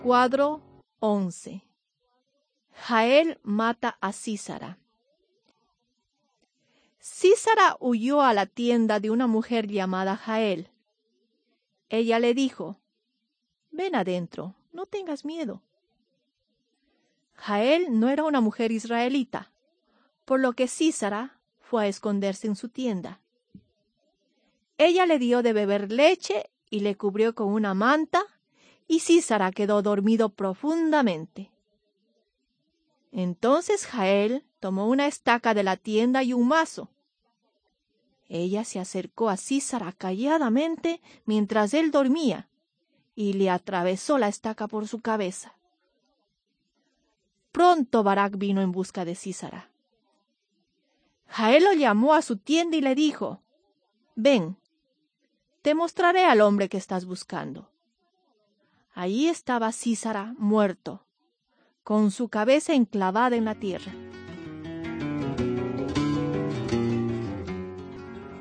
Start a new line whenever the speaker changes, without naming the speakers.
Cuadro 11. Jael mata a Sísara. Sísara huyó a la tienda de una mujer llamada Jael. Ella le dijo: «Ven adentro, no tengas miedo». Jael no era una mujer israelita, por lo que Sísara fue a esconderse en su tienda. Ella le dio de beber leche y le cubrió con una manta, y Sísara quedó dormido profundamente. Entonces Jael tomó una estaca de la tienda y un mazo. Ella se acercó a Sísara calladamente mientras él dormía y le atravesó la estaca por su cabeza. Pronto Barak vino en busca de Sísara. Jael lo llamó a su tienda y le dijo: «Ven, te mostraré al hombre que estás buscando». Allí estaba Sísara muerto, con su cabeza enclavada en la tierra.